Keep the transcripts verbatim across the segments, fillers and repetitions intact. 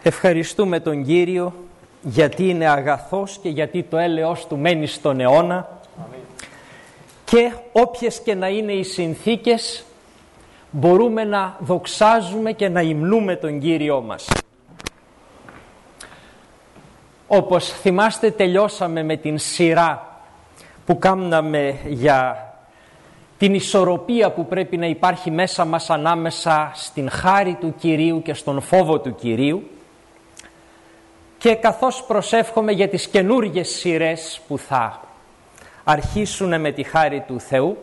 Ευχαριστούμε τον Κύριο γιατί είναι αγαθός και γιατί το έλεος του μένει στον αιώνα. Αμήν. Και όποιες και να είναι οι συνθήκες μπορούμε να δοξάζουμε και να υμνούμε τον Κύριό μας. Όπως θυμάστε, τελειώσαμε με την σειρά που κάμναμε για την ισορροπία που πρέπει να υπάρχει μέσα μας ανάμεσα στην χάρη του Κυρίου και στον φόβο του Κυρίου, και καθώς προσεύχομαι για τις καινούργιες σειρές που θα αρχίσουν με τη χάρη του Θεού,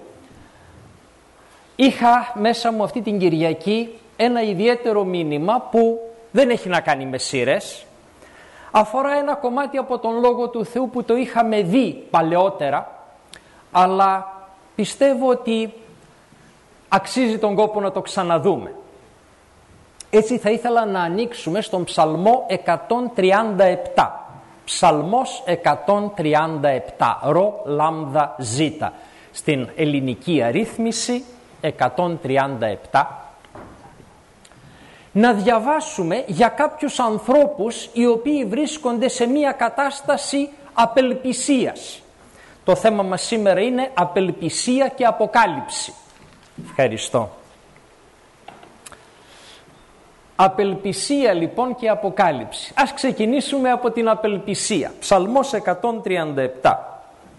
είχα μέσα μου αυτή την Κυριακή ένα ιδιαίτερο μήνυμα που δεν έχει να κάνει με σειρές. Αφορά ένα κομμάτι από τον Λόγο του Θεού που το είχαμε δει παλαιότερα, αλλά πιστεύω ότι αξίζει τον κόπο να το ξαναδούμε. Έτσι θα ήθελα να ανοίξουμε στον Ψαλμό εκατόν τριάντα επτά. Ψαλμός εκατόν τριάντα επτά, ρο, λάμδα, ζήτα. Στην ελληνική αρρύθμιση εκατόν τριάντα επτά. Να διαβάσουμε για κάποιους ανθρώπους οι οποίοι βρίσκονται σε μια κατάσταση απελπισίας. Το θέμα μας σήμερα είναι απελπισία και αποκάλυψη. Ευχαριστώ. Απελπισία λοιπόν και αποκάλυψη. Ας ξεκινήσουμε από την απελπισία. Ψαλμός εκατόν τριάντα επτά.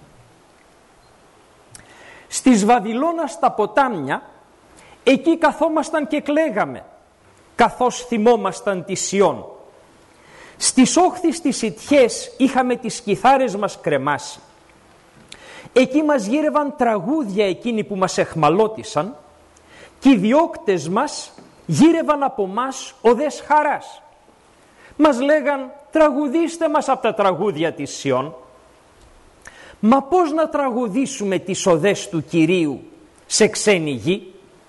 Στις Βαβυλώνα στα ποτάμια, εκεί καθόμασταν και κλαίγαμε, καθώς θυμόμασταν τη Σιών. Στις όχθης τις ιτιές είχαμε τις κιθάρες μας κρεμάσει. Εκεί μας γύρευαν τραγούδια εκείνοι που μας εχμαλώτισαν, και οι διώκτες μας γύρευαν από μας οδές χαράς. Μας λέγαν, τραγουδήστε μας από τα τραγούδια της Σιών. Μα πώς να τραγουδήσουμε τις οδές του Κυρίου σε ξένη γη?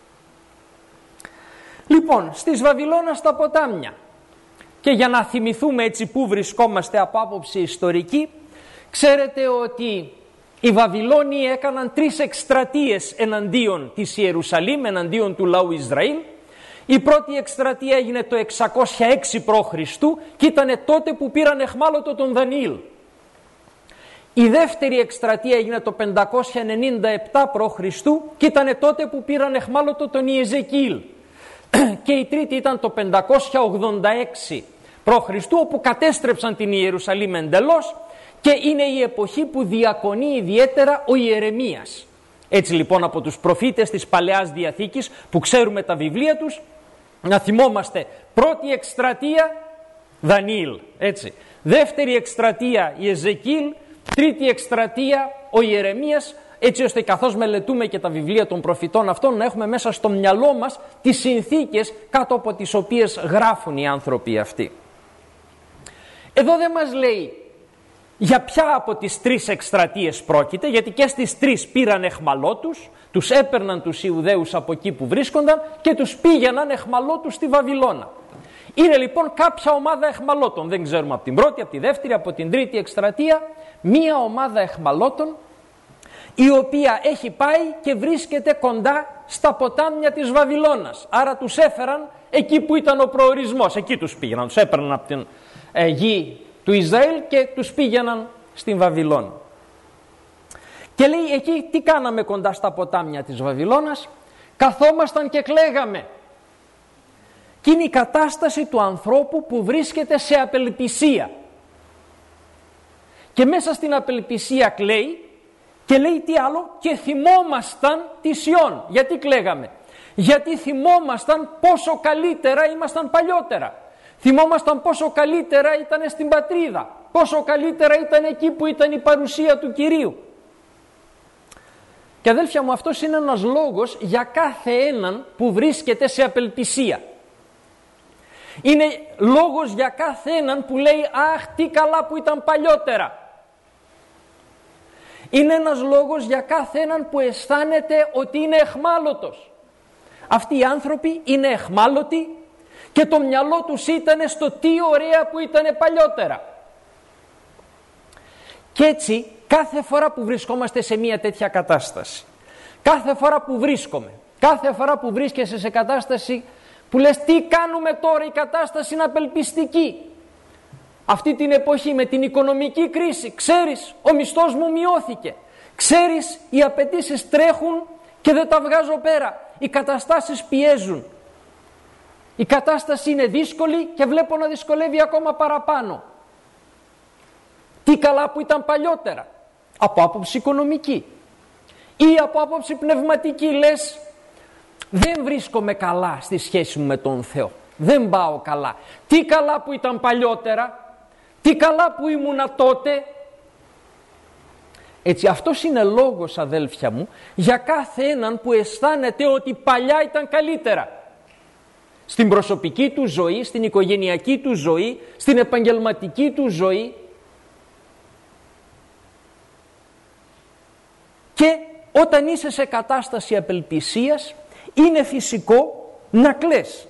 Λοιπόν, στις Βαβυλώνα στα ποτάμια, και για να θυμηθούμε έτσι που βρισκόμαστε από άποψη ιστορική, ξέρετε ότι οι Βαβυλώνιοι έκαναν τρεις εκστρατείες εναντίον της Ιερουσαλήμ, εναντίον του λαού Ισραήλ. Η πρώτη εκστρατεία έγινε το εξακόσια έξι π.Χ. και ήταν τότε που πήραν εχμάλωτο τον Δανιήλ. Η δεύτερη εκστρατεία έγινε το πεντακόσια ενενήντα επτά π.Χ. και ήταν τότε που πήραν εχμάλωτο τον Ιεζεκιήλ. Και η τρίτη ήταν το πεντακόσια ογδόντα έξι π.Χ. όπου κατέστρεψαν την Ιερουσαλήμ εντελώς, και είναι η εποχή που διακονεί ιδιαίτερα ο Ιερεμίας. Έτσι λοιπόν, από τους προφήτες της Παλαιάς Διαθήκης που ξέρουμε τα βιβλία τους, να θυμόμαστε πρώτη εκστρατεία Δανιήλ, έτσι. Δεύτερη εκστρατεία Ιεζεκιήλ, τρίτη εκστρατεία ο Ιερεμίας, έτσι ώστε καθώς μελετούμε και τα βιβλία των προφητών αυτών να έχουμε μέσα στο μυαλό μας τις συνθήκες κάτω από τις οποίες γράφουν οι άνθρωποι αυτοί. Εδώ δεν μας λέει για ποια από τις τρεις εκστρατείες πρόκειται, γιατί και στις τρεις πήραν εχμαλώτους, τους έπαιρναν τους Ιουδαίους από εκεί που βρίσκονταν και τους πήγαιναν εχμαλώτους στη Βαβυλώνα. Είναι λοιπόν κάποια ομάδα εχμαλώτων, δεν ξέρουμε από την πρώτη, από τη δεύτερη, από την τρίτη εκστρατεία, μία ομάδα εχμαλώτων η οποία έχει πάει και βρίσκεται κοντά στα ποτάμια της Βαβυλώνας. Άρα τους έφεραν εκεί που ήταν ο προορισμός, εκεί τους πήγαιναν, τους έπαιρναν από την ε, γη του Ισραήλ και τους πήγαιναν στην Βαβυλώνα. Και λέει, εκεί τι κάναμε κοντά στα ποτάμια της Βαβυλώνας? Καθόμασταν και κλαίγαμε. Και είναι η κατάσταση του ανθρώπου που βρίσκεται σε απελπισία. Και μέσα στην απελπισία κλαίει, και λέει τι άλλο? Και θυμόμασταν τη Σιών. Γιατί κλαίγαμε? Γιατί θυμόμασταν πόσο καλύτερα ήμασταν παλιότερα. Θυμόμασταν πόσο καλύτερα ήταν στην πατρίδα, πόσο καλύτερα ήταν εκεί που ήταν η παρουσία του Κυρίου. Και αδέλφια μου, αυτός είναι ένας λόγος για κάθε έναν που βρίσκεται σε απελπισία. Είναι λόγος για κάθε έναν που λέει, αχ, τι καλά που ήταν παλιότερα. Είναι ένας λόγος για κάθε έναν που αισθάνεται ότι είναι εχμάλωτος. Αυτοί οι άνθρωποι είναι εχμάλωτοι και το μυαλό τους ήταν στο τι ωραία που ήταν παλιότερα. Και έτσι κάθε φορά που βρισκόμαστε σε μια τέτοια κατάσταση, κάθε φορά που βρίσκομαι, κάθε φορά που βρίσκεσαι σε κατάσταση που λες τι κάνουμε τώρα, η κατάσταση είναι απελπιστική. Αυτή την εποχή με την οικονομική κρίση, ξέρεις, ο μισθός μου μειώθηκε. Ξέρεις, οι απαιτήσεις τρέχουν και δεν τα βγάζω πέρα. Οι καταστάσεις πιέζουν. Η κατάσταση είναι δύσκολη και βλέπω να δυσκολεύει ακόμα παραπάνω. Τι καλά που ήταν παλιότερα, από άποψη οικονομική ή από άποψη πνευματική, λες δεν βρίσκομαι καλά στη σχέση μου με τον Θεό, δεν πάω καλά. Τι καλά που ήταν παλιότερα, τι καλά που ήμουνα τότε. Έτσι, αυτός είναι λόγος, αδέλφια μου, για κάθε έναν που αισθάνεται ότι παλιά ήταν καλύτερα. Στην προσωπική του ζωή, στην οικογενειακή του ζωή, στην επαγγελματική του ζωή. Και όταν είσαι σε κατάσταση απελπισίας, είναι φυσικό να κλαις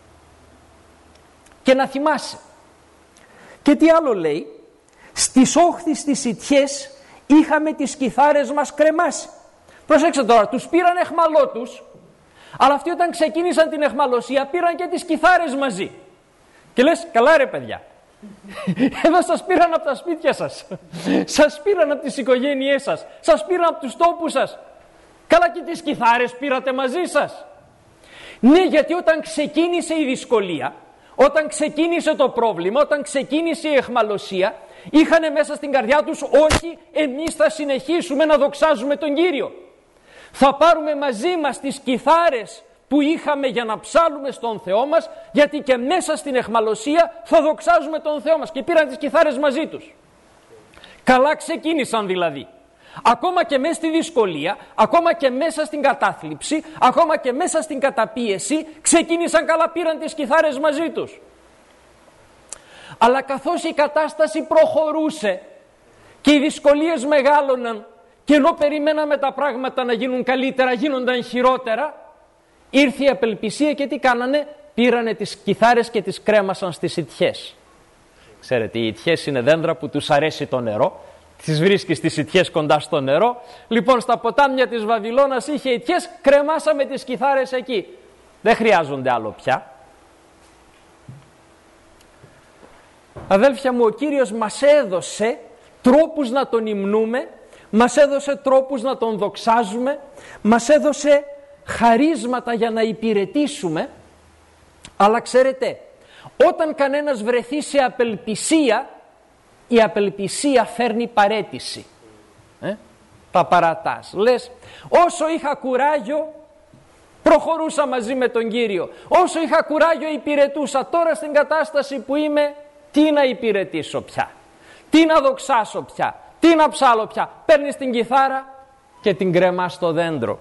και να θυμάσαι. Και τι άλλο λέει, στις όχθες τις ιτιές είχαμε τις κιθάρες μας κρεμάσει. Προσέξτε τώρα, τους πήραν εχμαλώτους, αλλά αυτοί όταν ξεκίνησαν την εχμαλωσία πήραν και τις κιθάρες μαζί. Και λες, καλά ρε παιδιά, εδώ σας πήραν από τα σπίτια σας, σας πήραν από τις οικογένειές σας, σας πήραν από τους τόπους σας. Καλά, και τις κιθάρες πήρατε μαζί σας. Ναι, γιατί όταν ξεκίνησε η δυσκολία, όταν ξεκίνησε το πρόβλημα, όταν ξεκίνησε η εχμαλωσία, είχαν μέσα στην καρδιά τους, όχι, εμείς θα συνεχίσουμε να δοξάζουμε τον Κύριο. Θα πάρουμε μαζί μας τις κιθάρες που είχαμε για να ψάλουμε στον Θεό μας, γιατί και μέσα στην εχμαλωσία θα δοξάζουμε τον Θεό μας. Και πήραν τις κιθάρες μαζί τους. Καλά ξεκίνησαν δηλαδή. Ακόμα και μέσα στη δυσκολία, ακόμα και μέσα στην κατάθλιψη, ακόμα και μέσα στην καταπίεση, ξεκίνησαν καλά, πήραν τις κιθάρες μαζί τους. Αλλά καθώς η κατάσταση προχωρούσε και οι δυσκολίες μεγάλωναν, και ενώ περιμέναμε τα πράγματα να γίνουν καλύτερα, γίνονταν χειρότερα, ήρθε η απελπισία και τι κάνανε, πήρανε τις κιθάρες και τις κρέμασαν στις ιτιές. Ξέρετε, οι ιτιές είναι δέντρα που τους αρέσει το νερό, τις βρίσκεις στις ιτιές κοντά στο νερό. Λοιπόν, στα ποτάμια της Βαβυλώνας είχε ιτιές, κρεμάσαμε τις κιθάρες εκεί. Δεν χρειάζονται άλλο πια. Αδέλφια μου, ο Κύριος μας έδωσε τρόπους να τον υμνούμε, μας έδωσε τρόπους να τον δοξάζουμε, μας έδωσε χαρίσματα για να υπηρετήσουμε, αλλά ξέρετε, όταν κανένας βρεθεί σε απελπισία, η απελπισία φέρνει παρέτηση. Ε? Τα παρατάς. Λες, όσο είχα κουράγιο, προχωρούσα μαζί με τον Κύριο. Όσο είχα κουράγιο, υπηρετούσα. Τώρα στην κατάσταση που είμαι, τι να υπηρετήσω πια, τι να δοξάσω πια, τι να ψάλω πια. Παίρνεις την κιθάρα και την κρεμάς στο δέντρο.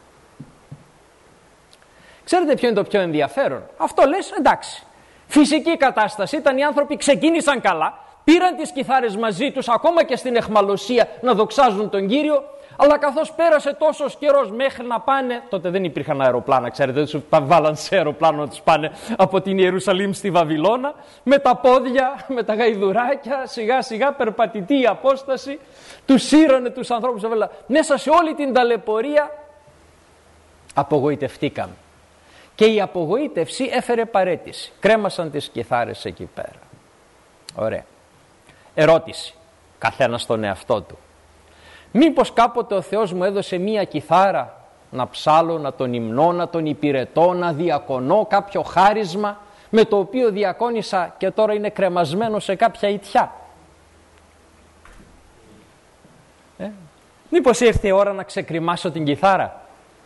Ξέρετε ποιο είναι το πιο ενδιαφέρον? Αυτό λες, εντάξει, φυσική κατάσταση ήταν, οι άνθρωποι ξεκίνησαν καλά, πήραν τις κιθάρες μαζί τους ακόμα και στην εχμαλωσία να δοξάζουν τον Κύριο, αλλά καθώς πέρασε τόσος καιρός μέχρι να πάνε, τότε δεν υπήρχαν αεροπλάνα, ξέρετε, τους βάλαν σε αεροπλάνο να τους πάνε από την Ιερουσαλήμ στη Βαβυλώνα, με τα πόδια, με τα γαϊδουράκια, σιγά σιγά περπατητή η απόσταση, τους σύρανε τους ανθρώπους, μέσα σε όλη την ταλαιπωρία απογοητευτήκαμε. Και η απογοήτευση έφερε παρέτηση. Κρέμασαν τις κιθάρες εκεί πέρα. Ωραία. Ερώτηση. Καθένας στον εαυτό του. Μήπως κάποτε ο Θεός μου έδωσε μία κιθάρα να ψάλω, να τον υμνώ, να τον υπηρετώ, να διακονώ, κάποιο χάρισμα με το οποίο διακόνησα και τώρα είναι κρεμασμένο σε κάποια ιτιά? Ε? Μήπως ήρθε η ώρα να ξεκριμάσω την κιθάρα?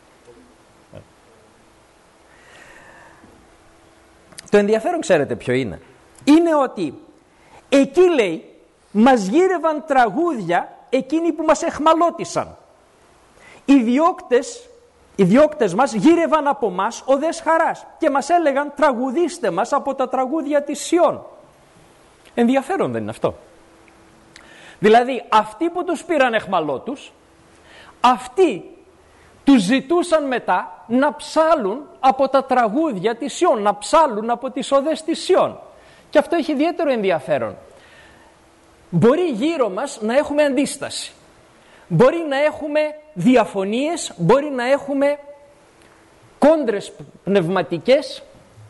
Το ενδιαφέρον ξέρετε ποιο είναι? Είναι ότι εκεί, λέει, μας γύρευαν τραγούδια εκείνοι που μας εχμαλώτισαν. Οι διώκτες, οι διώκτες μας γύρευαν από μας οδές χαράς και μας έλεγαν, τραγουδίστε μας από τα τραγούδια της Σιών. Ενδιαφέρον δεν είναι αυτό? Δηλαδή αυτοί που τους πήραν εχμαλώτους, αυτοί τους ζητούσαν μετά να ψάλουν από τα τραγούδια της Σιών, να ψάλουν από τις οδές της Σιών. Και αυτό έχει ιδιαίτερο ενδιαφέρον. Μπορεί γύρω μας να έχουμε αντίσταση, μπορεί να έχουμε διαφωνίες, μπορεί να έχουμε κόντρες πνευματικές,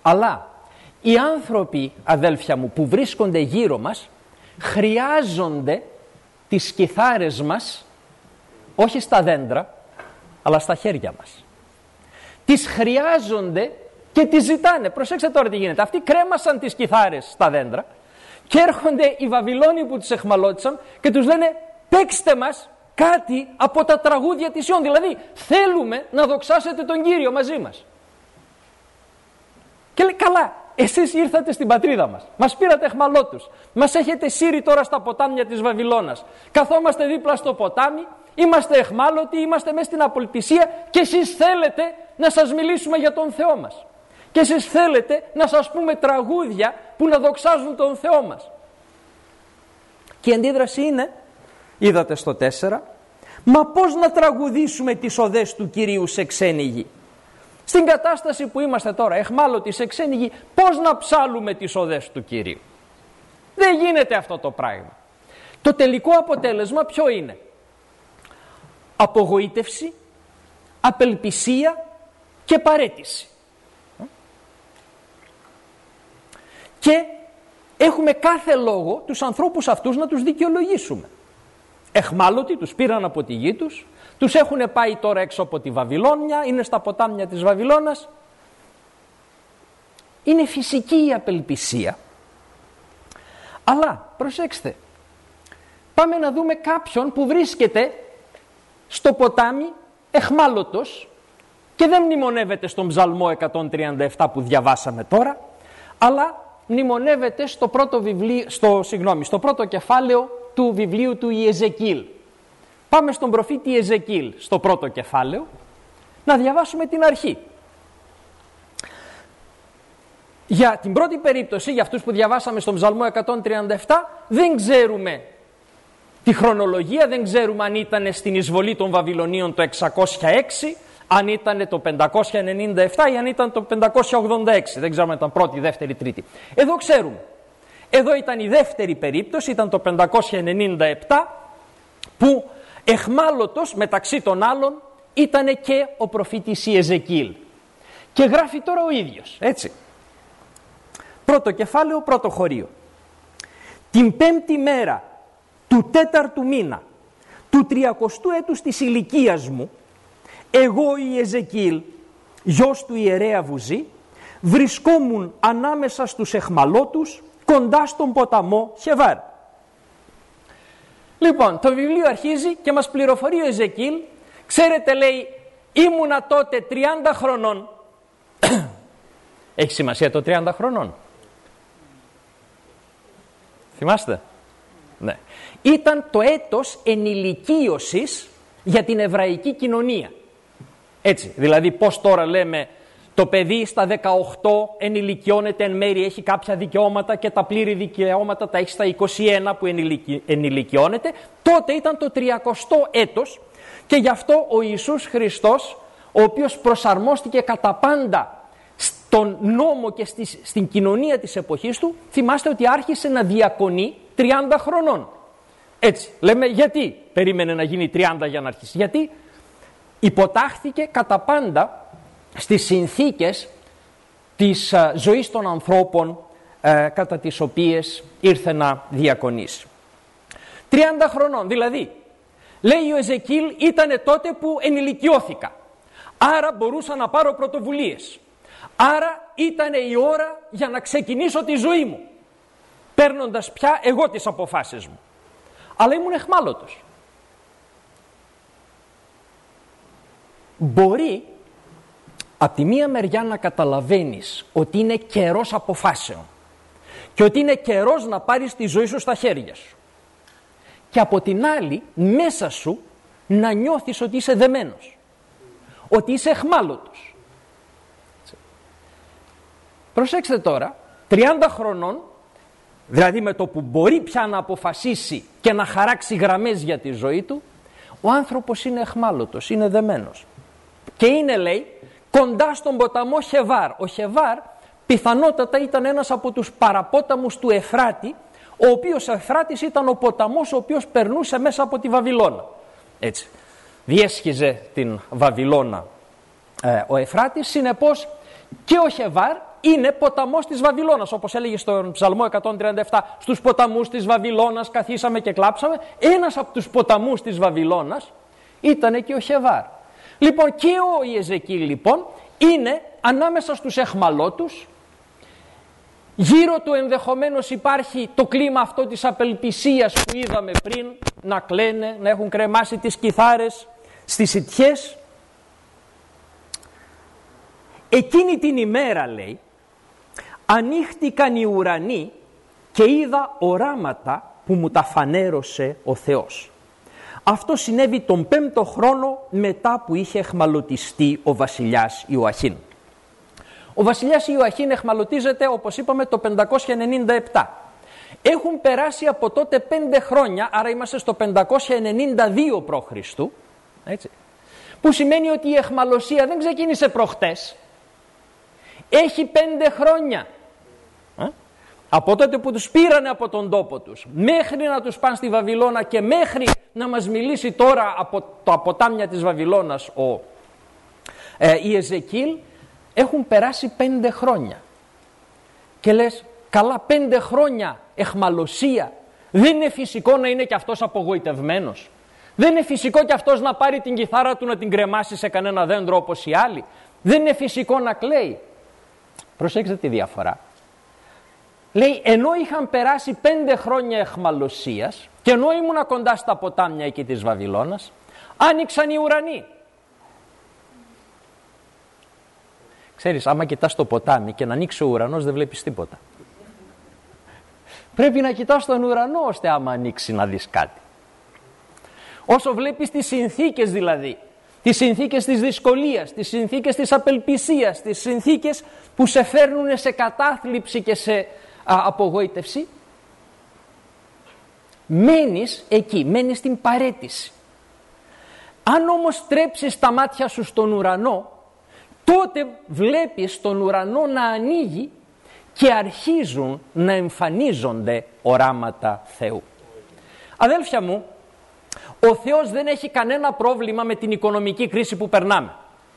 Αλλά οι άνθρωποι, αδέλφια μου, που βρίσκονται γύρω μας, χρειάζονται τις κιθάρες μας, όχι στα δέντρα, αλλά στα χέρια μας. Τις χρειάζονται και τις ζητάνε. Προσέξτε τώρα τι γίνεται. Αυτοί κρέμασαν τις κιθάρες στα δέντρα και έρχονται οι Βαβυλώνοι που τους εχμαλώτισαν και τους λένε παίξτε μας κάτι από τα τραγούδια της Ιών. Δηλαδή θέλουμε να δοξάσετε τον Κύριο μαζί μας. Και λέει καλά, εσείς ήρθατε στην πατρίδα μας, μας πήρατε εχμαλώτους, μας έχετε σύρει τώρα στα ποτάμια της Βαβυλώνας. Καθόμαστε δίπλα στο ποτάμι, είμαστε εχμάλωτοι, είμαστε μέσα στην απολυτισία και εσείς θέλετε να σας μιλήσουμε για τον Θεό μας. Και εσείς θέλετε να σας πούμε τραγούδια που να δοξάζουν τον Θεό μας. Και η αντίδραση είναι, είδατε στο τέσσερα, μα πώς να τραγουδήσουμε τις οδές του Κυρίου σε ξένη γη. Στην κατάσταση που είμαστε τώρα, εχμάλωτοι σε ξένη γη, πώς να ψάλουμε τις οδές του Κυρίου. Δεν γίνεται αυτό το πράγμα. Το τελικό αποτέλεσμα ποιο είναι? Απογοήτευση, απελπισία και παραίτηση. Και έχουμε κάθε λόγο τους ανθρώπους αυτούς να τους δικαιολογήσουμε. Εχμάλωτοι, τους πήραν από τη γη τους, τους έχουν πάει τώρα έξω από τη Βαβυλώνια, είναι στα ποτάμια της Βαβυλώνας. Είναι φυσική η απελπισία. Αλλά, προσέξτε, πάμε να δούμε κάποιον που βρίσκεται στο ποτάμι εχμάλωτος και δεν μνημονεύεται στον Ψαλμό εκατόν τριάντα επτά που διαβάσαμε τώρα, αλλά μνημονεύεται στο πρώτο, βιβλίο, στο, συγγνώμη, στο πρώτο κεφάλαιο του βιβλίου του Ιεζεκίλ. Πάμε στον προφήτη Ιεζεκίλ, στο πρώτο κεφάλαιο, να διαβάσουμε την αρχή. Για την πρώτη περίπτωση, για αυτούς που διαβάσαμε στον Ψαλμό εκατόν τριάντα επτά, δεν ξέρουμε τη χρονολογία, δεν ξέρουμε αν ήταν στην εισβολή των Βαβυλωνίων το εξακόσια έξι, αν ήταν το πεντακόσια ενενήντα επτά ή αν ήταν το πεντακόσια ογδόντα έξι. Δεν ξέρουμε αν ήταν πρώτη, δεύτερη, τρίτη. Εδώ ξέρουμε. Εδώ ήταν η δεύτερη περίπτωση, ήταν το πεντακόσια ενενήντα επτά, που εχμάλωτος μεταξύ των άλλων ήταν και ο προφήτης Ιεζεκίλ. Και γράφει τώρα ο ίδιος, έτσι. Πρώτο κεφάλαιο, πρώτο χωρίο. Την πέμπτη μέρα του τέταρτου μήνα του τριακοστού έτους της ηλικίας μου, εγώ Ιεζεκίλ, γιος του ιερέα Βουζή, βρισκόμουν ανάμεσα στους εχμαλώτους κοντά στον ποταμό Χεβάρ. Λοιπόν, το βιβλίο αρχίζει και μας πληροφορεί ο Εζεκίλ. Ξέρετε, λέει, ήμουνα τότε τριάντα χρονών. Έχει σημασία το τριάντα χρονών? Θυμάστε? Ναι. Ήταν το έτος ενηλικίωσης για την εβραϊκή κοινωνία. Έτσι, δηλαδή πώς τώρα λέμε το παιδί στα δεκαοκτώ ενηλικιώνεται εν μέρει, έχει κάποια δικαιώματα και τα πλήρη δικαιώματα τα έχει στα είκοσι ένα που ενηλικι... ενηλικιώνεται. Τότε ήταν το τριακοστό έτος και γι' αυτό ο Ιησούς Χριστός, ο οποίος προσαρμόστηκε κατά πάντα στον νόμο και στη, στην κοινωνία της εποχής του, θυμάστε ότι άρχισε να διακονεί τριάντα χρονών. Έτσι, λέμε γιατί περίμενε να γίνει τριάντα για να αρχίσει? Γιατί υποτάχθηκε κατά πάντα στις συνθήκες της α, ζωής των ανθρώπων α, κατά τις οποίες ήρθε να διακονήσει. τριάντα χρονών, δηλαδή, λέει ο Εζεκίλ, ήτανε τότε που ενηλικιώθηκα. Άρα μπορούσα να πάρω πρωτοβουλίες. Άρα ήτανε η ώρα για να ξεκινήσω τη ζωή μου, παίρνοντας πια εγώ τις αποφάσεις μου. Αλλά ήμουν εχμάλωτος. Μπορεί από τη μία μεριά να καταλαβαίνεις ότι είναι καιρός αποφάσεων και ότι είναι καιρός να πάρεις τη ζωή σου στα χέρια σου. Και από την άλλη μέσα σου να νιώθεις ότι είσαι δεμένος, ότι είσαι εχμάλωτος. Προσέξτε τώρα, τριάντα χρονών, δηλαδή με το που μπορεί πια να αποφασίσει και να χαράξει γραμμές για τη ζωή του, ο άνθρωπος είναι εχμάλωτος, είναι δεμένος. Και είναι, λέει, κοντά στον ποταμό Χεβάρ. Ο Χεβάρ πιθανότατα ήταν ένας από τους παραπόταμους του Εφράτη, ο οποίος Εφράτης ήταν ο ποταμός ο οποίος περνούσε μέσα από τη Βαβυλώνα. Έτσι, διέσχιζε την Βαβυλώνα ε, ο Εφράτης, συνεπώς και ο Χεβάρ είναι ποταμός της Βαβυλώνας, όπως έλεγε στον Ψαλμό εκατόν τριάντα επτά. Στους ποταμούς της Βαβυλώνας καθίσαμε και κλάψαμε. Ένας από τους ποταμούς της Βαβυλώνας ήταν και ο Χεβάρ. Λοιπόν, και ο Ιεζεκίλ λοιπόν είναι ανάμεσα στους εχμαλώτους. Γύρω του ενδεχομένως υπάρχει το κλίμα αυτό της απελπισίας που είδαμε πριν, να κλαίνε, να έχουν κρεμάσει τις κιθάρες στις σιτιές. Εκείνη την ημέρα, λέει, ανοίχτηκαν οι ουρανοί και είδα οράματα που μου τα φανέρωσε ο Θεός. Αυτό συνέβη τον πέμπτο χρόνο μετά που είχε εχμαλωτιστεί ο βασιλιάς Ιωαχήν. Ο βασιλιάς Ιωαχήν εχμαλωτίζεται, όπως είπαμε, το πεντακόσια ενενήντα επτά. Έχουν περάσει από τότε πέντε χρόνια, άρα είμαστε στο πεντακόσια ενενήντα δύο π.Χ., έτσι, που σημαίνει ότι η εχμαλωσία δεν ξεκίνησε προχτές. Έχει πέντε χρόνια. Ε? Από τότε που τους πήρανε από τον τόπο τους, μέχρι να τους πάνε στη Βαβυλώνα και μέχρι να μας μιλήσει τώρα από τα ποτάμια της Βαβυλώνας ο ε, Ιεζεκίλ, έχουν περάσει πέντε χρόνια. Και λες, καλά, πέντε χρόνια εχμαλωσία. Δεν είναι φυσικό να είναι και αυτός απογοητευμένος. Δεν είναι φυσικό και αυτός να πάρει την κιθάρα του να την κρεμάσει σε κανένα δέντρο όπως οι άλλοι. Δεν είναι φυσικό να κλαίει. Προσέξτε τη διαφορά. Λέει, ενώ είχαν περάσει πέντε χρόνια εχμαλωσίας και ενώ ήμουνα κοντά στα ποτάμια εκεί της Βαβυλώνας, άνοιξαν οι ουρανοί. Ξέρεις, άμα κοιτάς το ποτάμι και να ανοίξει ο ουρανός δεν βλέπεις τίποτα. Πρέπει να κοιτάς τον ουρανό ώστε άμα ανοίξει να δεις κάτι. Όσο βλέπεις τις συνθήκες δηλαδή, τις συνθήκες της δυσκολίας, τις συνθήκες της απελπισίας, τις συνθήκες που σε φέρνουν σε κατάθλιψη και σε α, απογοήτευση, μένεις εκεί, μένεις στην παρέτηση. Αν όμως στρέψεις τα μάτια σου στον ουρανό, τότε βλέπεις τον ουρανό να ανοίγει και αρχίζουν να εμφανίζονται οράματα Θεού. Αδέλφια μου, ο Θεός δεν έχει κανένα πρόβλημα με την οικονομική κρίση που περνάμε.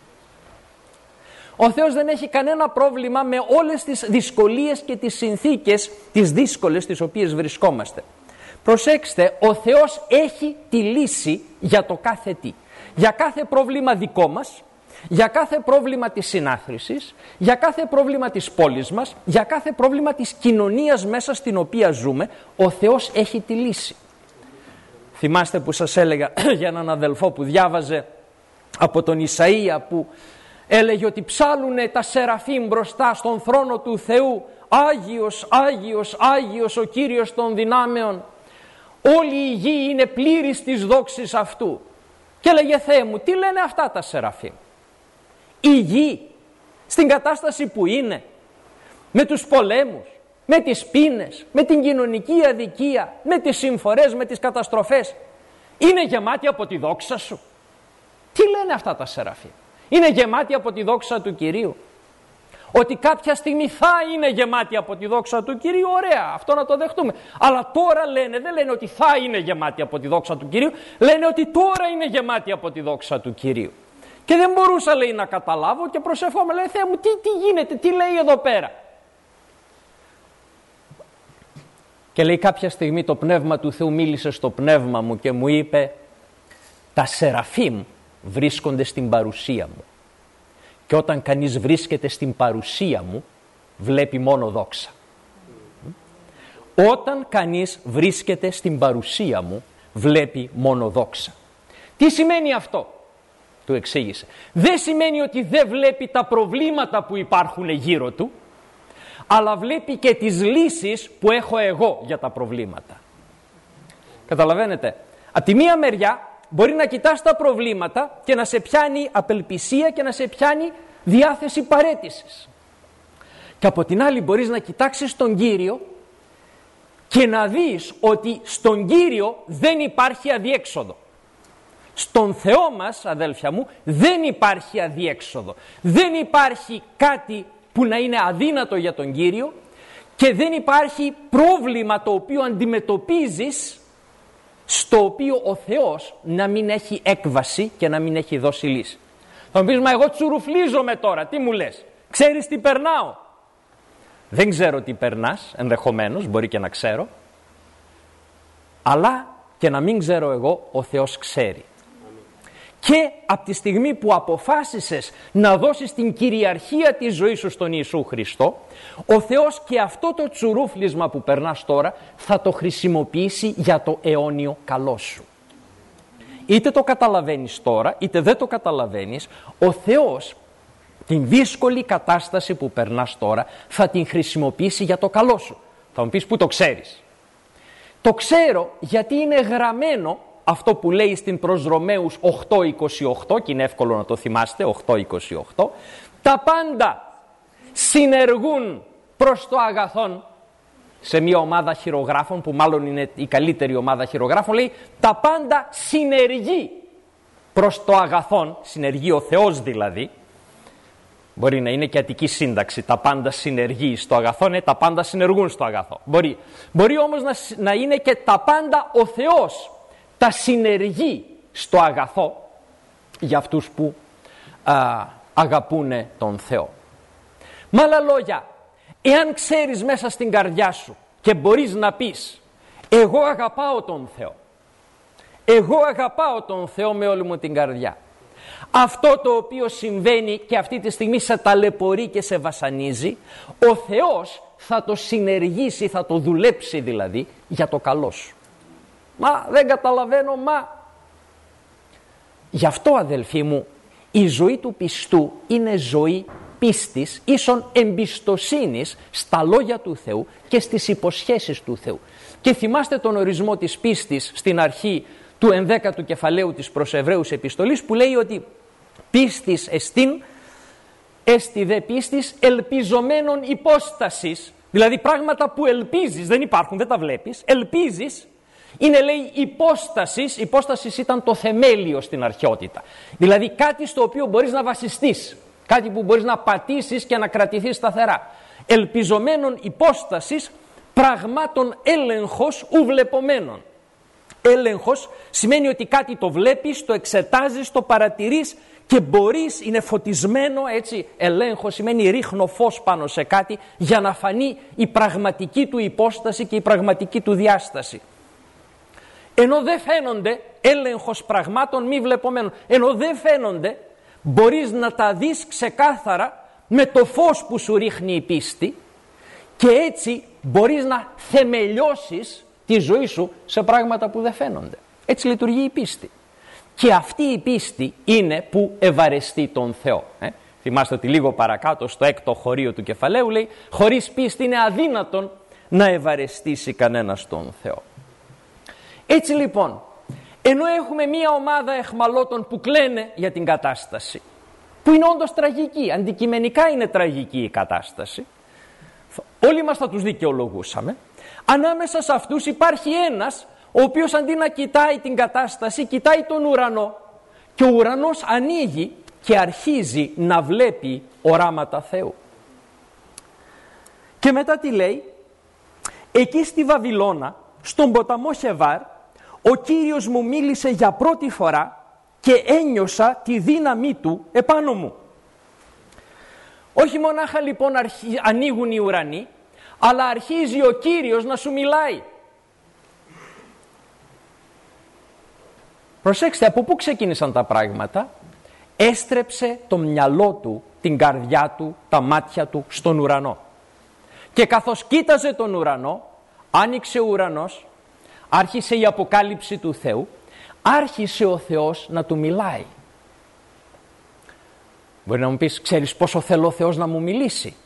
Ο Θεός δεν έχει κανένα πρόβλημα με όλες τις δυσκολίες και τις συνθήκες τις δύσκολες τις οποίες βρισκόμαστε. Προσέξτε, ο Θεός έχει τη λύση για το κάθε τι. Για κάθε πρόβλημα δικό μας, για κάθε πρόβλημα της συνάθρησης, για κάθε πρόβλημα της πόλης μας, για κάθε πρόβλημα της κοινωνίας μέσα στην οποία ζούμε, ο Θεός έχει τη λύση. Θυμάστε που σας έλεγα για έναν αδελφό που διάβαζε από τον Ισαΐα, που έλεγε ότι ψάλουνε τα σεραφείμ μπροστά στον θρόνο του Θεού, Άγιος, Άγιος, Άγιος ο Κύριος των δυνάμεων, όλη η γη είναι πλήρης της δόξης αυτού. Και έλεγε, Θεέ μου, τι λένε αυτά τα σεραφείμ? Η γη στην κατάσταση που είναι, με τους πολέμους, με τις πείνες, με την κοινωνική αδικία, με τις συμφορές, με τις καταστροφές, είναι γεμάτη από τη δόξα σου? Τι λένε αυτά τα σεραφείμ? Είναι γεμάτη από τη δόξα του Κυρίου? Ότι κάποια στιγμή θα είναι γεμάτη από τη δόξα του Κυρίου, ωραία, αυτό να το δεχτούμε. Αλλά τώρα λένε, δεν λένε ότι θα είναι γεμάτη από τη δόξα του Κυρίου, λένε ότι τώρα είναι γεμάτη από τη δόξα του Κυρίου. Και δεν μπορούσα, λέει, να καταλάβω και προσευχόμαι, λέει, Θεέ μου, τι, τι γίνεται, τι λέει εδώ πέρα? Και λέει, κάποια στιγμή το Πνεύμα του Θεού μίλησε στο πνεύμα μου και μου είπε, τα σεραφείμ βρίσκονται στην παρουσία μου. Και όταν κανείς βρίσκεται στην παρουσία μου, βλέπει μόνο δόξα. Όταν κανείς βρίσκεται στην παρουσία μου, βλέπει μόνο δόξα. Τι σημαίνει αυτό? Του εξήγησε. Δεν σημαίνει ότι δεν βλέπει τα προβλήματα που υπάρχουν γύρω του, αλλά βλέπει και τις λύσεις που έχω εγώ για τα προβλήματα. Καταλαβαίνετε? Από τη μία μεριά μπορεί να κοιτάς τα προβλήματα και να σε πιάνει απελπισία και να σε πιάνει διάθεση παρέτησης. Και από την άλλη μπορείς να κοιτάξεις τον Κύριο και να δεις ότι στον Κύριο δεν υπάρχει αδιέξοδο. Στον Θεό μας, αδέλφια μου, δεν υπάρχει αδιέξοδο. Δεν υπάρχει κάτι που να είναι αδύνατο για τον Κύριο και δεν υπάρχει πρόβλημα το οποίο αντιμετωπίζεις στο οποίο ο Θεός να μην έχει έκβαση και να μην έχει δώσει λύση. Θα μου πεις, μα εγώ τσουρουφλίζομαι τώρα, τι μου λες? Ξέρεις τι περνάω? Δεν ξέρω τι περνάς, ενδεχομένως, μπορεί και να ξέρω. Αλλά και να μην ξέρω εγώ, ο Θεός ξέρει. Και από τη στιγμή που αποφάσισες να δώσεις την κυριαρχία της ζωής σου στον Ιησού Χριστό, ο Θεός και αυτό το τσουρούφλισμα που περνάς τώρα θα το χρησιμοποιήσει για το αιώνιο καλό σου. Είτε το καταλαβαίνεις τώρα, είτε δεν το καταλαβαίνεις, ο Θεός την δύσκολη κατάσταση που περνάς τώρα θα την χρησιμοποιήσει για το καλό σου. Θα μου πεις, πού το ξέρεις? Το ξέρω γιατί είναι γραμμένο αυτό που λέει στην προς Ρωμαίους οκτώ είκοσι οκτώ, και είναι εύκολο να το θυμάστε, οκτώ είκοσι οκτώ, τα πάντα συνεργούν προς το αγαθόν. Σε μια ομάδα χειρογράφων, που μάλλον είναι η καλύτερη ομάδα χειρογράφων, λέει τα πάντα συνεργεί προς το αγαθόν, συνεργεί ο Θεός δηλαδή. Μπορεί να είναι και αττική σύνταξη, τα πάντα συνεργεί στο αγαθό, ναι, τα πάντα συνεργούν στο αγαθό. Μπορεί, Μπορεί όμως να, να είναι και τα πάντα ο Θεός τα συνεργεί στο αγαθό για αυτούς που α, αγαπούνε τον Θεό. Με άλλα λόγια, εάν ξέρεις μέσα στην καρδιά σου και μπορείς να πεις εγώ αγαπάω τον Θεό, εγώ αγαπάω τον Θεό με όλη μου την καρδιά, αυτό το οποίο συμβαίνει και αυτή τη στιγμή σε ταλαιπωρεί και σε βασανίζει, ο Θεός θα το συνεργήσει, θα το δουλέψει δηλαδή για το καλό σου. Μα δεν καταλαβαίνω, μα... Γι' αυτό, αδελφοί μου, η ζωή του πιστού είναι ζωή πίστης, ίσον εμπιστοσύνης στα λόγια του Θεού και στις υποσχέσεις του Θεού. Και θυμάστε τον ορισμό της πίστης στην αρχή του ενδέκατου κεφαλαίου της προς Εβραίους επιστολής, που λέει ότι πίστης εστίν, έστι δε πίστης ελπιζομένων υπόστασης, δηλαδή πράγματα που ελπίζεις, δεν υπάρχουν, δεν τα βλέπεις, ελπίζεις. Είναι, λέει, υπόστασης. Υπόστασης ήταν το θεμέλιο στην αρχαιότητα. Δηλαδή κάτι στο οποίο μπορείς να βασιστείς. Κάτι που μπορείς να πατήσεις και να κρατηθείς σταθερά. Ελπιζομένων υπόστασης πραγμάτων έλεγχος ουβλεπομένων. Έλεγχος σημαίνει ότι κάτι το βλέπεις, το εξετάζεις, το παρατηρείς και μπορείς, είναι φωτισμένο, έτσι. Έλεγχος σημαίνει ρίχνω φως πάνω σε κάτι για να φανεί η πραγματική του υπόσταση και η πραγματική του διάσταση. Ενώ δεν φαίνονται, έλεγχος πραγμάτων μη βλεπομένων, ενώ δεν φαίνονται, μπορείς να τα δεις ξεκάθαρα με το φως που σου ρίχνει η πίστη και έτσι μπορείς να θεμελιώσεις τη ζωή σου σε πράγματα που δεν φαίνονται. Έτσι λειτουργεί η πίστη. Και αυτή η πίστη είναι που ευαρεστεί τον Θεό. Ε? Θυμάστε ότι λίγο παρακάτω στο έκτο χωρίο του κεφαλαίου λέει χωρίς πίστη είναι αδύνατον να ευαρεστήσει κανένας τον Θεό. Έτσι λοιπόν, ενώ έχουμε μία ομάδα εχμαλώτων που κλαίνε για την κατάσταση, που είναι όντως τραγική, αντικειμενικά είναι τραγική η κατάσταση, όλοι μας θα τους δικαιολογούσαμε, ανάμεσα σε αυτούς υπάρχει ένας ο οποίος αντί να κοιτάει την κατάσταση, κοιτάει τον ουρανό και ο ουρανός ανοίγει και αρχίζει να βλέπει οράματα Θεού. Και μετά τι λέει? Εκεί στη Βαβυλώνα, στον ποταμό Χεβάρ, ο Κύριος μου μίλησε για πρώτη φορά και ένιωσα τη δύναμή του επάνω μου. Όχι μονάχα λοιπόν αρχι... ανοίγουν οι ουρανοί, αλλά αρχίζει ο Κύριος να σου μιλάει. Προσέξτε, από πού ξεκίνησαν τα πράγματα? Έστρεψε το μυαλό του, την καρδιά του, τα μάτια του στον ουρανό. Και καθώς κοίταζε τον ουρανό, άνοιξε ο ουρανός, άρχισε η αποκάλυψη του Θεού, άρχισε ο Θεός να του μιλάει. Μπορεί να μου πεις, ξέρεις πόσο θέλω ο Θεός να μου μιλήσει?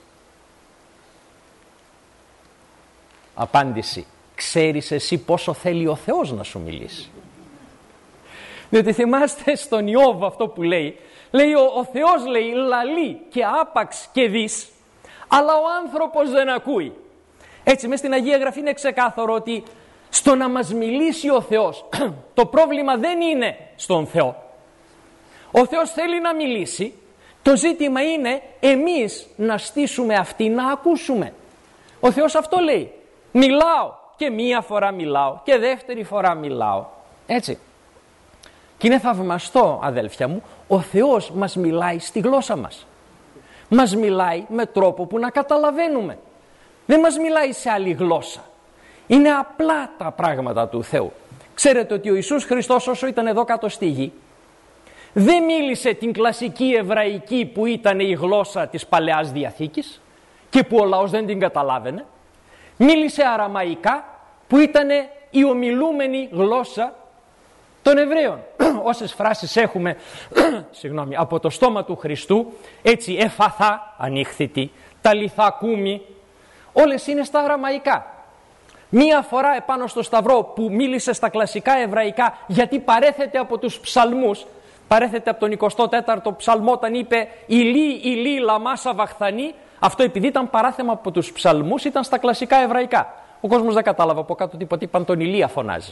Απάντηση, ξέρεις εσύ πόσο θέλει ο Θεός να σου μιλήσει? Διότι θυμάστε στον Ιώβ αυτό που λέει, λέει ο, ο Θεός λέει λαλεί και άπαξ και δεις, αλλά ο άνθρωπος δεν ακούει. Έτσι μες στην Αγία Γραφή είναι ξεκάθαρο ότι στο να μας μιλήσει ο Θεός το πρόβλημα δεν είναι στον Θεό. Ο Θεός θέλει να μιλήσει, το ζήτημα είναι εμείς να στήσουμε αυτή να ακούσουμε. Ο Θεός αυτό λέει, μιλάω και μία φορά μιλάω και δεύτερη φορά μιλάω, έτσι. Και είναι θαυμαστό, αδέλφια μου, ο Θεός μας μιλάει στη γλώσσα μας. Μας μιλάει με τρόπο που να καταλαβαίνουμε. Δεν μας μιλάει σε άλλη γλώσσα. Είναι απλά τα πράγματα του Θεού. Ξέρετε ότι ο Ιησούς Χριστός όσο ήταν εδώ κάτω στη γη, δεν μίλησε την κλασική εβραϊκή που ήταν η γλώσσα της Παλαιάς Διαθήκης και που ο λαός δεν την καταλάβαινε. Μίλησε αραμαϊκά που ήταν η ομιλούμενη γλώσσα των Εβραίων. Όσες φράσεις έχουμε συγγνώμη, από το στόμα του Χριστού, έτσι εφαθά, ανοίχθητη, ταλιθακούμι, όλες είναι στα αραμαϊκά. Μία φορά επάνω στο Σταυρό που μίλησε στα κλασικά εβραϊκά, γιατί παρέθεται από τους ψαλμούς, παρέθεται από τον εικοστό τέταρτο ψαλμό όταν είπε «Ηλί, ηλί, λαμάσα βαχθανή», αυτό επειδή ήταν παράθεμα από τους ψαλμούς, ήταν στα κλασικά εβραϊκά. Ο κόσμος δεν κατάλαβε από κάτω τίποτα, είπαν τον Ηλία φωνάζει.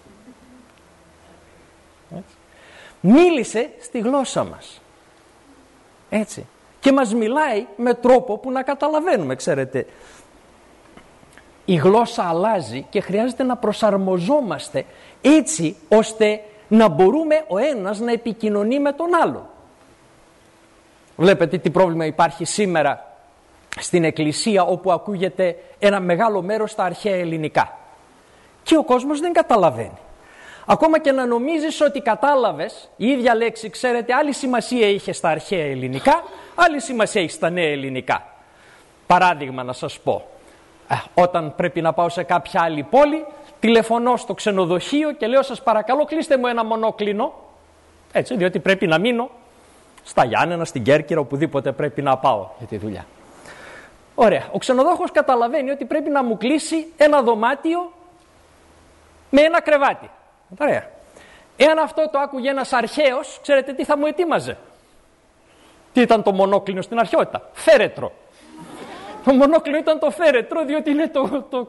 Έτσι. Μίλησε στη γλώσσα μας. Έτσι. Και μας μιλάει με τρόπο που να καταλαβαίνουμε, ξέρετε. Η γλώσσα αλλάζει και χρειάζεται να προσαρμοζόμαστε έτσι ώστε να μπορούμε ο ένας να επικοινωνεί με τον άλλο. Βλέπετε τι πρόβλημα υπάρχει σήμερα στην εκκλησία όπου ακούγεται ένα μεγάλο μέρος στα αρχαία ελληνικά και ο κόσμος δεν καταλαβαίνει. Ακόμα και να νομίζεις ότι κατάλαβες, η ίδια λέξη ξέρετε άλλη σημασία είχε στα αρχαία ελληνικά, άλλη σημασία έχει στα νέα ελληνικά. Παράδειγμα να σας πω, όταν πρέπει να πάω σε κάποια άλλη πόλη, τηλεφωνώ στο ξενοδοχείο και λέω σας παρακαλώ κλείστε μου ένα μονόκλινο, έτσι, διότι πρέπει να μείνω στα Γιάννενα, στην Κέρκυρα, οπουδήποτε πρέπει να πάω για τη δουλειά. Ωραία, ο ξενοδόχος καταλαβαίνει ότι πρέπει να μου κλείσει ένα δωμάτιο με ένα κρεβάτι. Ωραία. Εάν αυτό το άκουγε ένας αρχαίος, ξέρετε τι θα μου ετοίμαζε? Τι ήταν το μονόκλινο στην αρχαιότητα? Φέρετρο. Το μονόκλινο ήταν το φέρετρο, διότι είναι το, το,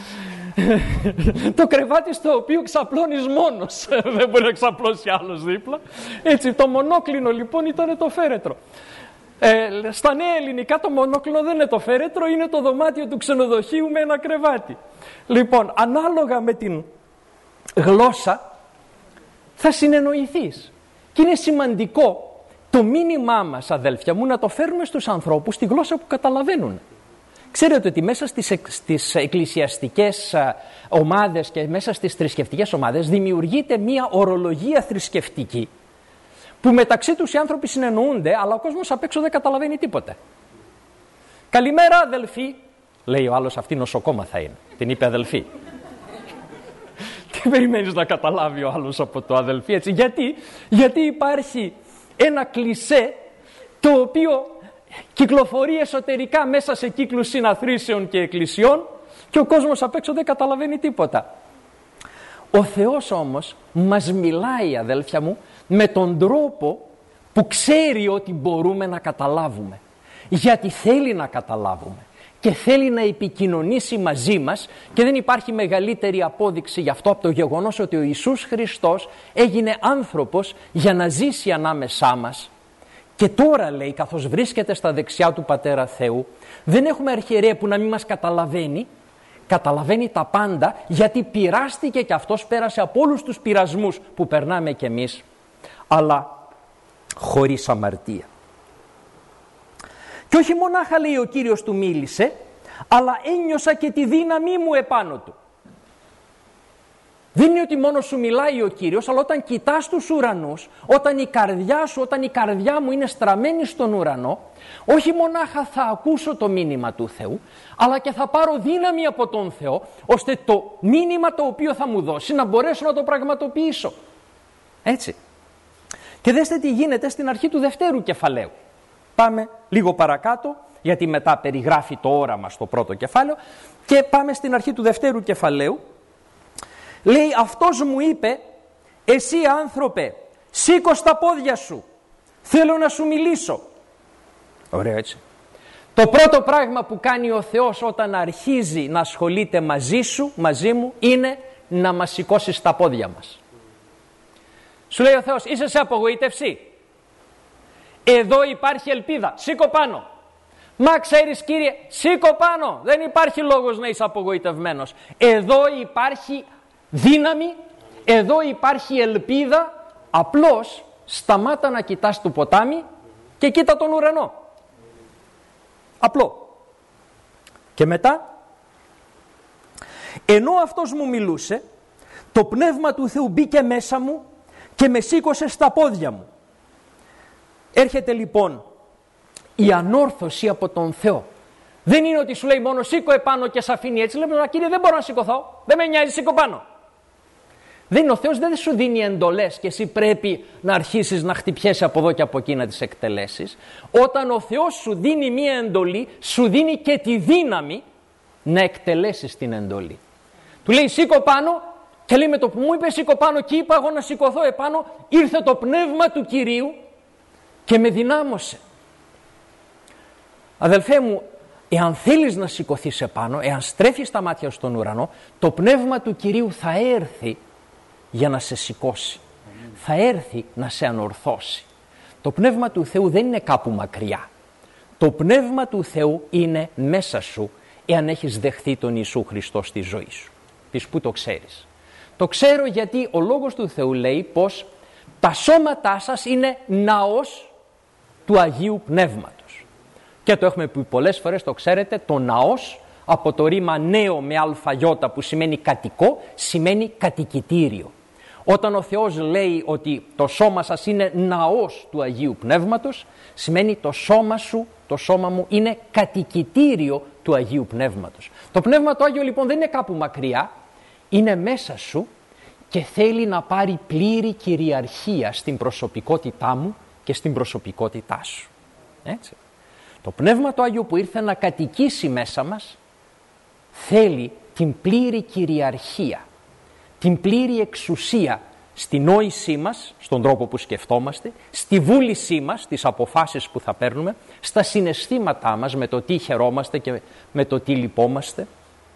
το κρεβάτι στο οποίο ξαπλώνεις μόνος. Δεν μπορεί να ξαπλώσει άλλος δίπλα. Έτσι, το μονόκλινο λοιπόν ήταν το φέρετρο. Ε, στα νέα ελληνικά το μονόκλινο δεν είναι το φέρετρο, είναι το δωμάτιο του ξενοδοχείου με ένα κρεβάτι. Λοιπόν, ανάλογα με την γλώσσα θα συνεννοηθείς. Και είναι σημαντικό το μήνυμά μας, αδέλφια μου, να το φέρουμε στους ανθρώπους στη γλώσσα που καταλαβαίνουν. Ξέρετε ότι μέσα στις, στις εκκλησιαστικές ομάδες και μέσα στις θρησκευτικές ομάδες δημιουργείται μια ορολογία θρησκευτική που μεταξύ τους οι άνθρωποι συνεννοούνται, αλλά ο κόσμος απ' έξω δεν καταλαβαίνει τίποτε. Καλημέρα αδελφοί, λέει ο άλλος, αυτή νοσοκόμα θα είναι. Την είπε αδελφή. Τι περιμένεις να καταλάβει ο άλλος από το αδελφή, έτσι? Γιατί, γιατί υπάρχει ένα κλισέ το οποίο κυκλοφορεί εσωτερικά μέσα σε κύκλους συναθρήσεων και εκκλησιών και ο κόσμος απ' έξω δεν καταλαβαίνει τίποτα. Ο Θεός όμως μας μιλάει, αδέλφια μου, με τον τρόπο που ξέρει ότι μπορούμε να καταλάβουμε. Γιατί θέλει να καταλάβουμε και θέλει να επικοινωνήσει μαζί μας και δεν υπάρχει μεγαλύτερη απόδειξη γι' αυτό από το γεγονός ότι ο Ιησούς Χριστός έγινε άνθρωπος για να ζήσει ανάμεσά μας. Και τώρα λέει, καθώς βρίσκεται στα δεξιά του Πατέρα Θεού, δεν έχουμε αρχιερέα που να μην μας καταλαβαίνει. Καταλαβαίνει τα πάντα γιατί πειράστηκε και αυτός, πέρασε από όλους τους πειρασμούς που περνάμε κι εμείς, αλλά χωρίς αμαρτία. Και όχι μονάχα λέει ο Κύριος του μίλησε, αλλά ένιωσα και τη δύναμή μου επάνω του. Δεν είναι ότι μόνο σου μιλάει ο Κύριος, αλλά όταν κοιτάς τους ουρανούς, όταν η καρδιά σου, όταν η καρδιά μου είναι στραμμένη στον ουρανό, όχι μονάχα θα ακούσω το μήνυμα του Θεού, αλλά και θα πάρω δύναμη από τον Θεό, ώστε το μήνυμα το οποίο θα μου δώσει να μπορέσω να το πραγματοποιήσω. Έτσι. Και δέστε τι γίνεται στην αρχή του δευτέρου κεφαλαίου. Πάμε λίγο παρακάτω, γιατί μετά περιγράφει το όραμα στο πρώτο κεφάλαιο, και πάμε στην αρχή του δευτέρου κεφαλαίου. Λέει, αυτός μου είπε, εσύ άνθρωπε, σήκω στα πόδια σου, θέλω να σου μιλήσω. Ωραία, έτσι. Το πρώτο πράγμα που κάνει ο Θεός όταν αρχίζει να ασχολείται μαζί σου, μαζί μου, είναι να μας σηκώσει στα πόδια μας. Σου λέει ο Θεός, είσαι σε απογοήτευση? Εδώ υπάρχει ελπίδα, σήκω πάνω. Μα ξέρεις Κύριε, σήκω πάνω, δεν υπάρχει λόγος να είσαι απογοητευμένος. Εδώ υπάρχει δύναμη, εδώ υπάρχει ελπίδα, απλώς σταμάτα να κοιτάς το ποτάμι και κοίτα τον ουρανό. Απλό. Και μετά Ενώ αυτός μου μιλούσε, το Πνεύμα του Θεού μπήκε μέσα μου και με σήκωσε στα πόδια μου. Έρχεται λοιπόν η ανόρθωση από τον Θεό. Δεν είναι ότι σου λέει μόνο σήκω επάνω και σε αφήνει έτσι. Λέμε, Κύριε, δεν μπορώ να σηκωθώ, δεν με νοιάζει, σήκω πάνω. Δεν είναι, ο Θεός δεν σου δίνει εντολές και εσύ πρέπει να αρχίσεις να χτυπιέσαι από εδώ και από εκεί να τις εκτελέσεις. Όταν ο Θεός σου δίνει μία εντολή, σου δίνει και τη δύναμη να εκτελέσεις την εντολή. Του λέει σήκω πάνω και λέει με το που μου είπε σήκω πάνω και είπα εγώ να σηκωθώ επάνω, ήρθε το Πνεύμα του Κυρίου και με δυνάμωσε. Αδελφέ μου, εάν θέλεις να σηκωθείς επάνω, εάν στρέφεις τα μάτια στον ουρανό, το Πνεύμα του Κυρίου θα έρθει για να σε σηκώσει. Mm. Θα έρθει να σε ανορθώσει. Το Πνεύμα του Θεού δεν είναι κάπου μακριά. Το Πνεύμα του Θεού είναι μέσα σου, εάν έχεις δεχθεί τον Ιησού Χριστό στη ζωή σου. Πεις πού το ξέρεις? Το ξέρω γιατί ο Λόγος του Θεού λέει πως τα σώματά σας είναι ναός του Αγίου Πνεύματος. Και το έχουμε πει πολλές φορές, το ξέρετε, το ναός από το ρήμα νέο με αλφαγιώτα που σημαίνει κατοικό, σημαίνει κατοικητήριο. Όταν ο Θεός λέει ότι το σώμα σας είναι ναός του Αγίου Πνεύματος, σημαίνει το σώμα σου, το σώμα μου είναι κατοικητήριο του Αγίου Πνεύματος. Το Πνεύμα το Άγιο λοιπόν δεν είναι κάπου μακριά, είναι μέσα σου και θέλει να πάρει πλήρη κυριαρχία στην προσωπικότητά μου και στην προσωπικότητά σου. Έτσι. Το Πνεύμα το Άγιο που ήρθε να κατοικήσει μέσα μας θέλει την πλήρη κυριαρχία, την πλήρη εξουσία στη νόησή μας, στον τρόπο που σκεφτόμαστε, στη βούλησή μας, στις αποφάσεις που θα παίρνουμε, στα συναισθήματά μας με το τι χαιρόμαστε και με το τι λυπόμαστε.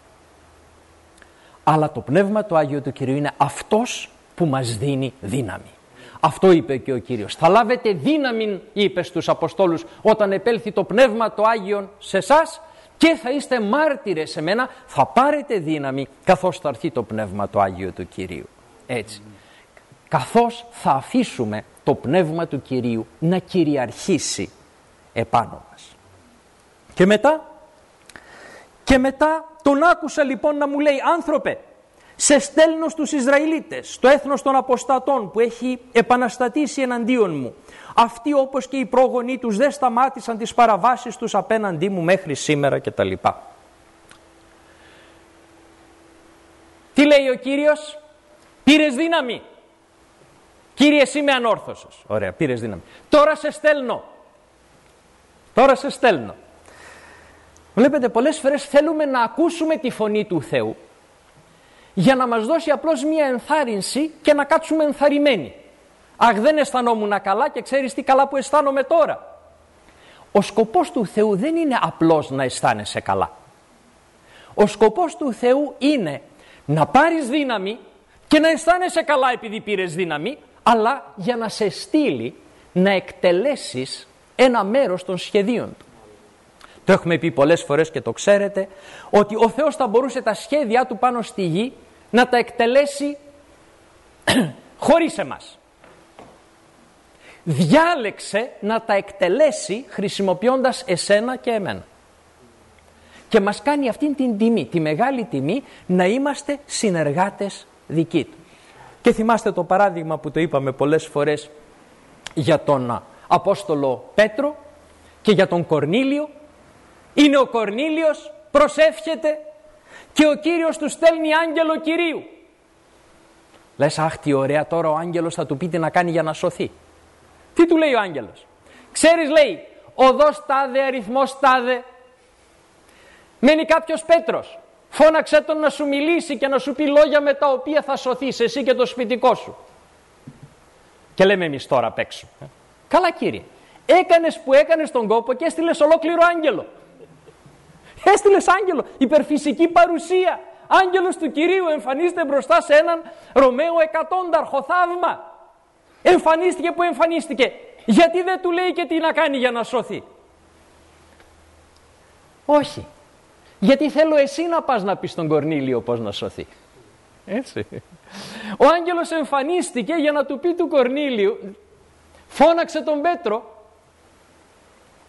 Αλλά το Πνεύμα το Άγιο του Κυρίου είναι αυτός που μας δίνει δύναμη. Αυτό είπε και ο Κύριος. Θα λάβετε δύναμη, είπε στους Αποστόλους, όταν επέλθει το Πνεύμα το Άγιον σε εσάς και θα είστε μάρτυρες σε μένα, θα πάρετε δύναμη καθώς θα έρθει το Πνεύμα το Άγιο του Κυρίου. Έτσι. Καθώς θα αφήσουμε το Πνεύμα του Κυρίου να κυριαρχήσει επάνω μας. Και μετά, και μετά τον άκουσα λοιπόν να μου λέει, άνθρωπε, σε στέλνω στους Ισραηλίτες, στο έθνος των αποστατών που έχει επαναστατήσει εναντίον μου. Αυτοί όπως και οι πρόγονοί τους δεν σταμάτησαν τις παραβάσεις τους απέναντί μου μέχρι σήμερα κτλ. Τι λέει ο Κύριος? Πήρες δύναμη. Κύριε, εσύ με ανόρθωσες. Ωραία, πήρες δύναμη. Τώρα σε στέλνω. Τώρα σε στέλνω. Βλέπετε, πολλές φορές θέλουμε να ακούσουμε τη φωνή του Θεού για να μας δώσει απλώς μία ενθάρρυνση και να κάτσουμε ενθαρρυμένοι. Αχ, δεν αισθανόμουν καλά και ξέρεις τι καλά που αισθάνομαι τώρα. Ο σκοπός του Θεού δεν είναι απλώς να αισθάνεσαι καλά. Ο σκοπός του Θεού είναι να πάρεις δύναμη και να αισθάνεσαι καλά επειδή πήρες δύναμη, αλλά για να σε στείλει να εκτελέσεις ένα μέρος των σχεδίων του. Το έχουμε πει πολλές φορές και το ξέρετε, ότι ο Θεός θα μπορούσε τα σχέδιά του πάνω στη γη να τα εκτελέσει χωρίς εμάς. Διάλεξε να τα εκτελέσει χρησιμοποιώντας εσένα και εμένα. Και μας κάνει αυτήν την τιμή, τη μεγάλη τιμή, να είμαστε συνεργάτες δικοί του. Και θυμάστε το παράδειγμα που το είπαμε πολλές φορές για τον Απόστολο Πέτρο και για τον Κορνήλιο. Είναι ο Κορνήλιος, προσεύχεται και ο Κύριος του στέλνει άγγελο Κυρίου. Λες, αχ τι ωραία, τώρα ο άγγελος θα του πει τι να κάνει για να σωθεί. Τι του λέει ο άγγελος? Ξέρεις, λέει, οδός τάδε, αριθμός τάδε. Μένει κάποιος Πέτρος. Φώναξε τον να σου μιλήσει και να σου πει λόγια με τα οποία θα σωθείς εσύ και το σπιτικό σου. Και λέμε εμείς τώρα απ' έξω. Καλά Κύριε, έκανες που έκανες τον κόπο και έστειλες ολόκληρο άγγελο. Έστειλες άγγελο, υπερφυσική παρουσία. Άγγελος του Κυρίου εμφανίζεται μπροστά σε έναν Ρωμαίο εκατόνταρχο, θαύμα. Εμφανίστηκε που εμφανίστηκε. Γιατί δεν του λέει και τι να κάνει για να σωθεί? Όχι. Γιατί θέλω εσύ να πας να πεις στον Κορνήλιο πώς να σωθεί. Έτσι. Ο άγγελος εμφανίστηκε για να του πει του Κορνήλιου, φώναξε τον Πέτρο.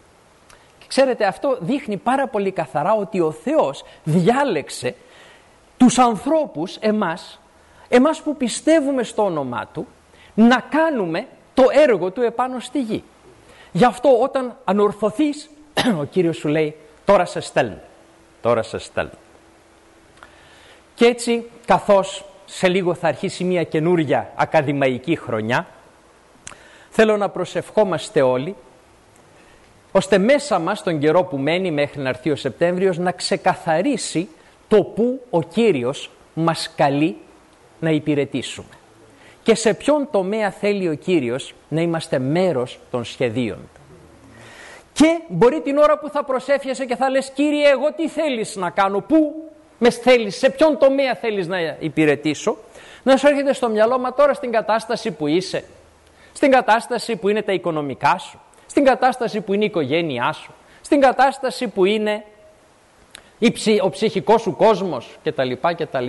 Και ξέρετε, αυτό δείχνει πάρα πολύ καθαρά ότι ο Θεός διάλεξε τους ανθρώπους, εμάς, εμάς που πιστεύουμε στο όνομά Του, να κάνουμε το έργο Του επάνω στη γη. Γι' αυτό όταν ανορθωθείς, ο Κύριος σου λέει, τώρα σε στέλνω, τώρα σε στέλνω. Και έτσι, καθώς σε λίγο θα αρχίσει μια καινούρια ακαδημαϊκή χρονιά, θέλω να προσευχόμαστε όλοι, ώστε μέσα μας τον καιρό που μένει μέχρι να έρθει ο Σεπτέμβριος να ξεκαθαρίσει το που ο Κύριος μας καλεί να υπηρετήσουμε. Και σε ποιον τομέα θέλει ο Κύριος να είμαστε μέρος των σχεδίων Του. Και μπορεί την ώρα που θα προσεύχεσαι και θα λες, Κύριε, εγώ τι θέλεις να κάνω, πού με θέλεις, σε ποιον τομέα θέλεις να υπηρετήσω, να σου έρχεται στο μυαλό, μα τώρα στην κατάσταση που είσαι, στην κατάσταση που είναι τα οικονομικά σου, στην κατάσταση που είναι η οικογένειά σου, στην κατάσταση που είναι ο ψυχικός σου κόσμος κτλ. κτλ.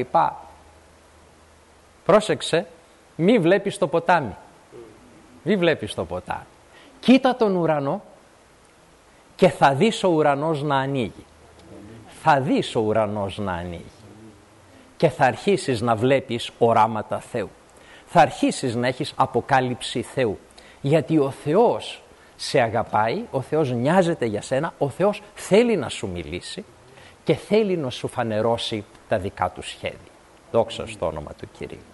Πρόσεξε, μη βλέπεις το ποτάμι. Μη βλέπεις το ποτάμι. Κοίτα τον ουρανό και θα δεις ο ουρανός να ανοίγει. Θα δεις ο ουρανός να ανοίγει. Και θα αρχίσεις να βλέπεις οράματα Θεού. Θα αρχίσεις να έχεις αποκάλυψη Θεού. Γιατί ο Θεός σε αγαπάει, ο Θεός νοιάζεται για σένα, ο Θεός θέλει να σου μιλήσει και θέλει να σου φανερώσει τα δικά Του σχέδια. Δόξα στο όνομα του Κυρίου.